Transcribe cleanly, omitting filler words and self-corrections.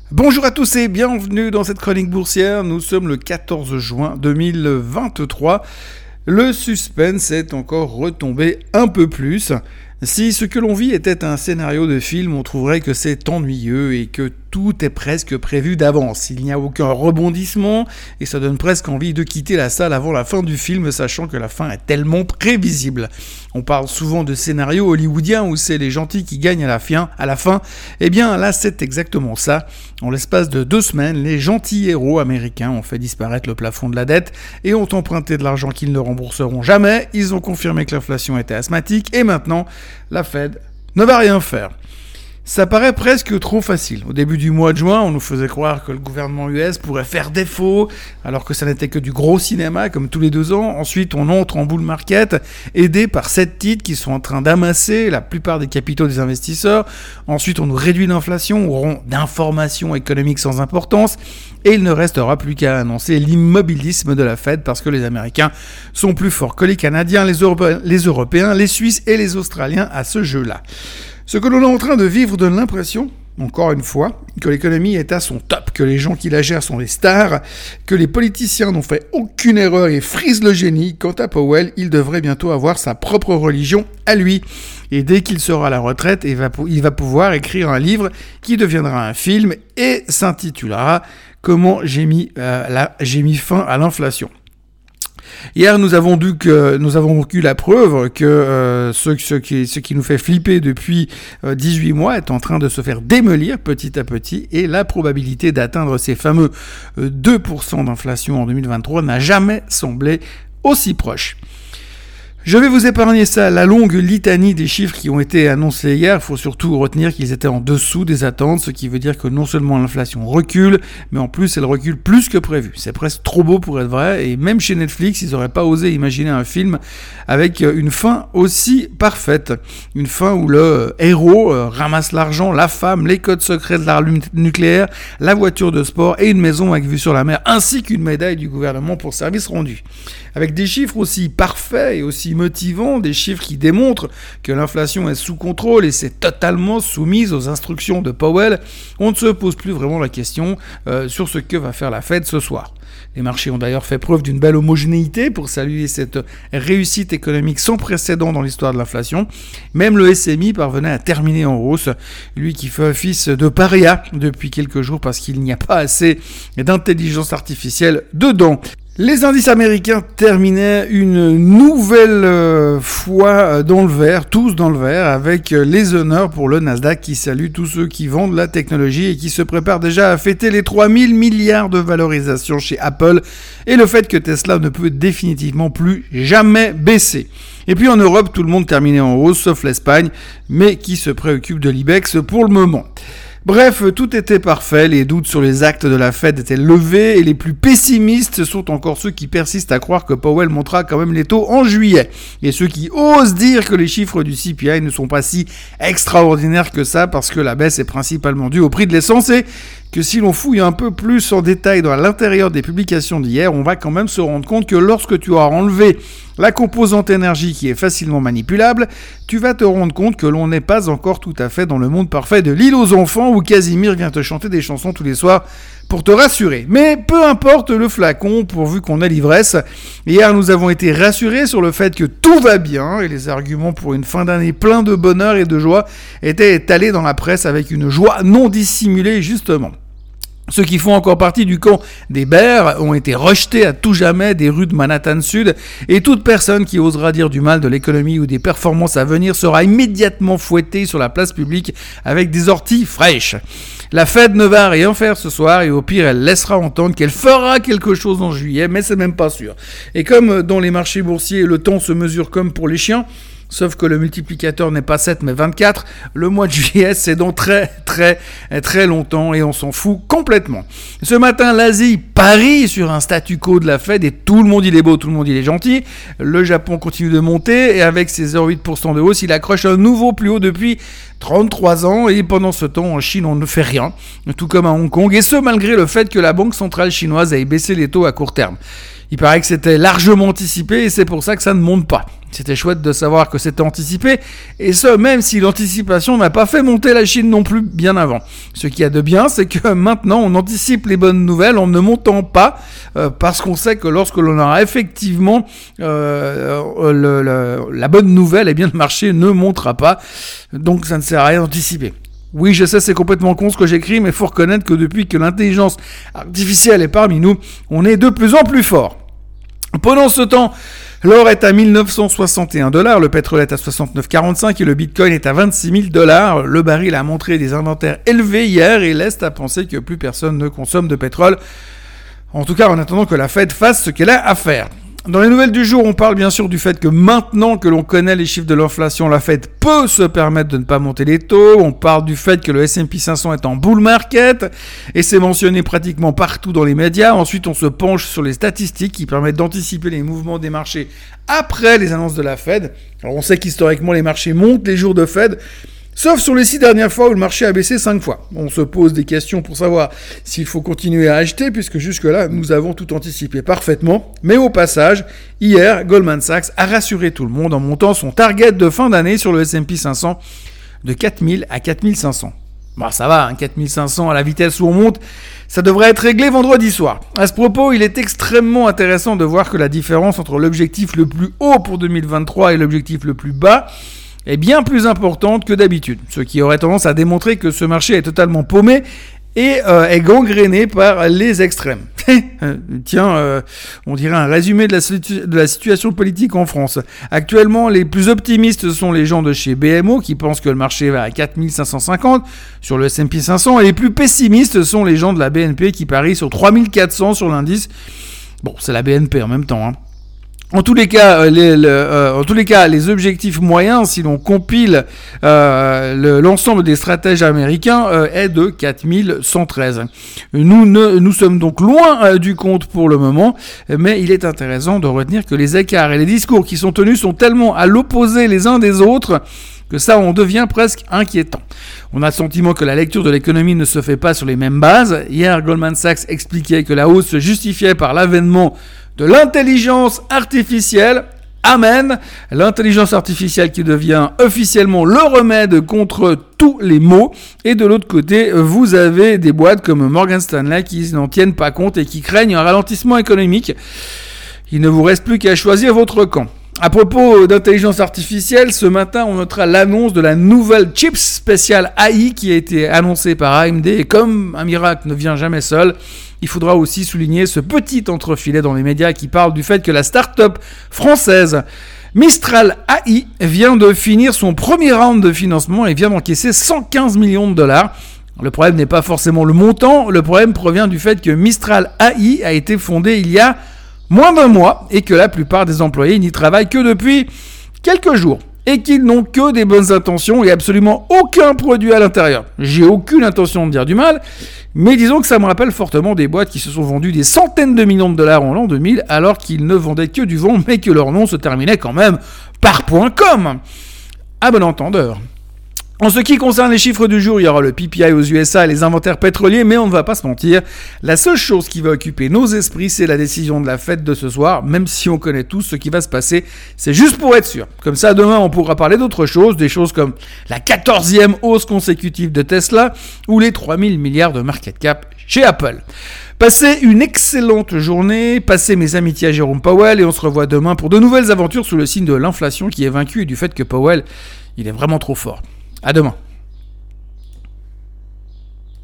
Bonjour à tous et bienvenue dans cette chronique boursière. Nous sommes le 14 juin 2023. Le suspense est encore retombé un peu plus. Si ce que l'on vit était un scénario de film, on trouverait que c'est ennuyeux et que tout est presque prévu d'avance. Il n'y a aucun rebondissement et ça donne presque envie de quitter la salle avant la fin du film, sachant que la fin est tellement prévisible. On parle souvent de scénarios hollywoodiens où c'est les gentils qui gagnent à la fin. Eh bien là, c'est exactement ça. En l'espace de 2 semaines, les gentils héros américains ont fait disparaître le plafond de la dette et ont emprunté de l'argent qu'ils ne rembourseront jamais. Ils ont confirmé que l'inflation était asthmatique et maintenant, la Fed ne va rien faire. Ça paraît presque trop facile. Au début du mois de juin, on nous faisait croire que le gouvernement US pourrait faire défaut, alors que ça n'était que du gros cinéma, comme tous les 2 ans. Ensuite, on entre en bull market, aidé par 7 titres qui sont en train d'amasser la plupart des capitaux des investisseurs. Ensuite, on nous réduit l'inflation, on rompt d'informations économiques sans importance, et il ne restera plus qu'à annoncer l'immobilisme de la Fed, parce que les Américains sont plus forts que les Canadiens, les Européens, les Suisses et les Australiens à ce jeu-là. Ce que l'on est en train de vivre donne l'impression, encore une fois, que l'économie est à son top, que les gens qui la gèrent sont des stars, que les politiciens n'ont fait aucune erreur et frisent le génie. Quant à Powell, il devrait bientôt avoir sa propre religion à lui. Et dès qu'il sera à la retraite, il va pouvoir écrire un livre qui deviendra un film et s'intitulera « Comment j'ai mis fin à l'inflation ». Hier, nous avons eu la preuve que ce qui nous fait flipper depuis 18 mois est en train de se faire démolir petit à petit et la probabilité d'atteindre ces fameux 2% d'inflation en 2023 n'a jamais semblé aussi proche. Je vais vous épargner ça, la longue litanie des chiffres qui ont été annoncés hier. Il faut surtout retenir qu'ils étaient en dessous des attentes, ce qui veut dire que non seulement l'inflation recule, mais en plus elle recule plus que prévu. C'est presque trop beau pour être vrai, et même chez Netflix, ils n'auraient pas osé imaginer un film avec une fin aussi parfaite. Une fin où le héros ramasse l'argent, la femme, les codes secrets de l'arme nucléaire, la voiture de sport et une maison avec vue sur la mer, ainsi qu'une médaille du gouvernement pour service rendu. Avec des chiffres aussi parfaits et aussi motivants, des chiffres qui démontrent que l'inflation est sous contrôle et c'est totalement soumise aux instructions de Powell, on ne se pose plus vraiment la question sur ce que va faire la Fed ce soir. Les marchés ont d'ailleurs fait preuve d'une belle homogénéité pour saluer cette réussite économique sans précédent dans l'histoire de l'inflation. Même le SMI parvenait à terminer en hausse, lui qui fait office de paria depuis quelques jours parce qu'il n'y a pas assez d'intelligence artificielle dedans. Les indices américains terminaient une nouvelle fois dans le vert, tous dans le vert, avec les honneurs pour le Nasdaq qui salue tous ceux qui vendent la technologie et qui se préparent déjà à fêter les 3000 milliards de valorisation chez Apple et le fait que Tesla ne peut définitivement plus jamais baisser. Et puis en Europe, tout le monde terminait en hausse, sauf l'Espagne, mais qui se préoccupe de l'IBEX pour le moment. Bref, tout était parfait, les doutes sur les actes de la Fed étaient levés et les plus pessimistes sont encore ceux qui persistent à croire que Powell montera quand même les taux en juillet. Et ceux qui osent dire que les chiffres du CPI ne sont pas si extraordinaires que ça parce que la baisse est principalement due au prix de l'essence et que si l'on fouille un peu plus en détail dans l'intérieur des publications d'hier, on va quand même se rendre compte que lorsque tu auras enlevé la composante énergie qui est facilement manipulable, tu vas te rendre compte que l'on n'est pas encore tout à fait dans le monde parfait de l'île aux enfants où Casimir vient te chanter des chansons tous les soirs pour te rassurer. Mais peu importe le flacon, pourvu qu'on ait l'ivresse. Hier, nous avons été rassurés sur le fait que tout va bien et les arguments pour une fin d'année plein de bonheur et de joie étaient étalés dans la presse avec une joie non dissimulée justement. Ceux qui font encore partie du camp des bears ont été rejetés à tout jamais des rues de Manhattan Sud et toute personne qui osera dire du mal de l'économie ou des performances à venir sera immédiatement fouettée sur la place publique avec des orties fraîches. La Fed ne va rien faire ce soir et au pire elle laissera entendre qu'elle fera quelque chose en juillet, mais c'est même pas sûr. Et comme dans les marchés boursiers le temps se mesure comme pour les chiens, sauf que le multiplicateur n'est pas 7 mais 24, le mois de juillet c'est dans très longtemps et on s'en fout complètement. Ce matin, l'Asie parie sur un statu quo de la Fed et tout le monde il est beau, tout le monde il est gentil. Le Japon continue de monter et avec ses 0,8% de hausse, il accroche un nouveau plus haut depuis 33 ans et pendant ce temps en Chine on ne fait rien, tout comme à Hong Kong et ce malgré le fait que la banque centrale chinoise ait baissé les taux à court terme. Il paraît que c'était largement anticipé et c'est pour ça que ça ne monte pas. C'était chouette de savoir que c'était anticipé, et ce, même si l'anticipation n'a pas fait monter la Chine non plus bien avant. Ce qu'il y a de bien, c'est que maintenant, on anticipe les bonnes nouvelles en ne montant pas, parce qu'on sait que lorsque l'on aura effectivement la bonne nouvelle, eh bien le marché ne montera pas, donc ça ne sert à rien d'anticiper. Oui, je sais, c'est complètement con ce que j'écris, mais il faut reconnaître que depuis que l'intelligence artificielle est parmi nous, on est de plus en plus fort. Pendant ce temps, l'or est à 1961 $, le pétrole est à 69,45 et le bitcoin est à 26 000 $. Le baril a montré des inventaires élevés hier et laisse à penser que plus personne ne consomme de pétrole. En tout cas, en attendant que la Fed fasse ce qu'elle a à faire. Dans les nouvelles du jour, on parle bien sûr du fait que maintenant que l'on connaît les chiffres de l'inflation, la Fed peut se permettre de ne pas monter les taux. On parle du fait que le S&P 500 est en bull market et c'est mentionné pratiquement partout dans les médias. Ensuite, on se penche sur les statistiques qui permettent d'anticiper les mouvements des marchés après les annonces de la Fed. Alors, on sait qu'historiquement, les marchés montent les jours de Fed, sauf sur les 6 dernières fois où le marché a baissé 5 fois. On se pose des questions pour savoir s'il faut continuer à acheter, puisque jusque-là, nous avons tout anticipé parfaitement. Mais au passage, hier, Goldman Sachs a rassuré tout le monde en montant son target de fin d'année sur le S&P 500 de 4000 à 4500. Bon, ça va, 4500 à la vitesse où on monte, ça devrait être réglé vendredi soir. À ce propos, il est extrêmement intéressant de voir que la différence entre l'objectif le plus haut pour 2023 et l'objectif le plus bas est bien plus importante que d'habitude, ce qui aurait tendance à démontrer que ce marché est totalement paumé et est gangréné par les extrêmes. Tiens, on dirait un résumé de la situation politique en France. Actuellement, les plus optimistes sont les gens de chez BMO qui pensent que le marché va à 4550 sur le S&P 500 et les plus pessimistes sont les gens de la BNP qui parient sur 3400 sur l'indice. Bon, c'est la BNP en même temps, hein. En tous les cas, les objectifs moyens, si l'on compile l'ensemble des stratèges américains, est de 4113. Nous sommes donc loin du compte pour le moment, mais il est intéressant de retenir que les écarts et les discours qui sont tenus sont tellement à l'opposé les uns des autres que ça on devient presque inquiétant. On a le sentiment que la lecture de l'économie ne se fait pas sur les mêmes bases. Hier, Goldman Sachs expliquait que la hausse se justifiait par l'avènement de l'intelligence artificielle. Amen. L'intelligence artificielle qui devient officiellement le remède contre tous les maux. Et de l'autre côté, vous avez des boîtes comme Morgan Stanley qui n'en tiennent pas compte et qui craignent un ralentissement économique. Il ne vous reste plus qu'à choisir votre camp. À propos d'intelligence artificielle, ce matin, on notera l'annonce de la nouvelle chip spéciale AI qui a été annoncée par AMD. Et comme un miracle ne vient jamais seul, il faudra aussi souligner ce petit entrefilet dans les médias qui parle du fait que la start-up française Mistral AI vient de finir son premier round de financement et vient d'encaisser 115 millions de $. Le problème n'est pas forcément le montant, le problème provient du fait que Mistral AI a été fondé il y a moins d'un mois et que la plupart des employés n'y travaillent que depuis quelques jours et qu'ils n'ont que des bonnes intentions et absolument aucun produit à l'intérieur. J'ai aucune intention de dire du mal, mais disons que ça me rappelle fortement des boîtes qui se sont vendues des centaines de millions de dollars en l'an 2000 alors qu'ils ne vendaient que du vent mais que leur nom se terminait quand même par .com. À bon entendeur. En ce qui concerne les chiffres du jour, il y aura le PPI aux USA et les inventaires pétroliers, mais on ne va pas se mentir. La seule chose qui va occuper nos esprits, c'est la décision de la Fed de ce soir, même si on connaît tous ce qui va se passer. C'est juste pour être sûr. Comme ça, demain, on pourra parler d'autres choses, des choses comme la 14e hausse consécutive de Tesla ou les 3000 milliards de market cap chez Apple. Passez une excellente journée, passez mes amitiés à Jérôme Powell et on se revoit demain pour de nouvelles aventures sous le signe de l'inflation qui est vaincue et du fait que Powell, il est vraiment trop fort. À demain.